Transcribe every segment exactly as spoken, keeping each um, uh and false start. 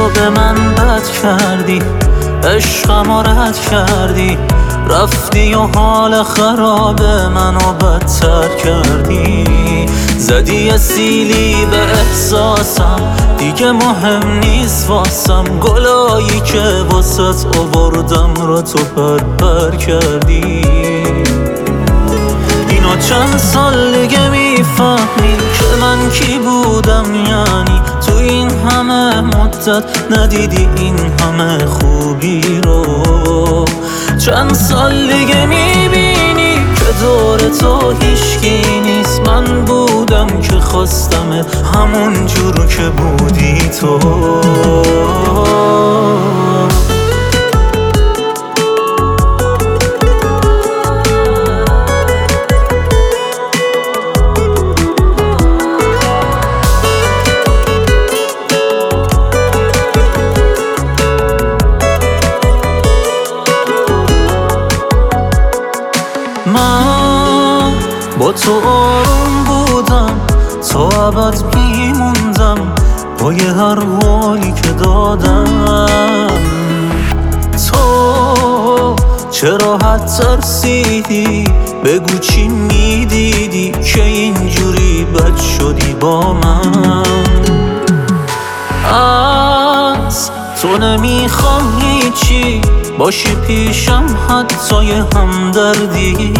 تو به من بد کردی، عشقمو رد کردی، رفتی و حال خراب منو بدتر کردی. زدی یه سیلی به احساسم، دیگه مهم نیست واسم، گلایی که واسط آوردم را تو پر پر کردی. اینو چند سال دیگه میفهمی که من کی بودم، یعنی تو این همه مدت ندیدی این همه خوبی رو. چند سال دیگه میبینی که دور تو هیچکی نیست، من بودم که خواستمت همون جور که بودی تو. من با تو آروم بودم، تا ابد میموندم با یه هر حالی که دادم. تو چرا حد ترسیدی، بگو چی میدیدی که اینجوری بد شدی با من. از تو نمیخوام هیچی، باشی پیشم حتی یه همدردی.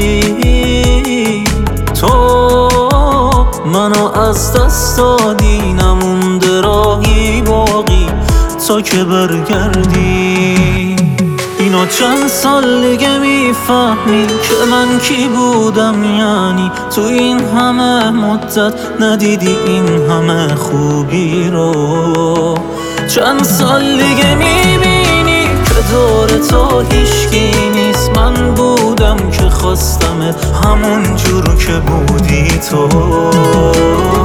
تو منو از دست دادی، نمونده راهی باقی تا که برگردی. اینو چند سال دیگه میفهمی که من کی بودم، یعنی تو این همه مدت ندیدی این همه خوبی رو. چند سال دیگه میبینی که دور تو هیچکی نیست، من بودم که خواستمت همون جور که بودی تو.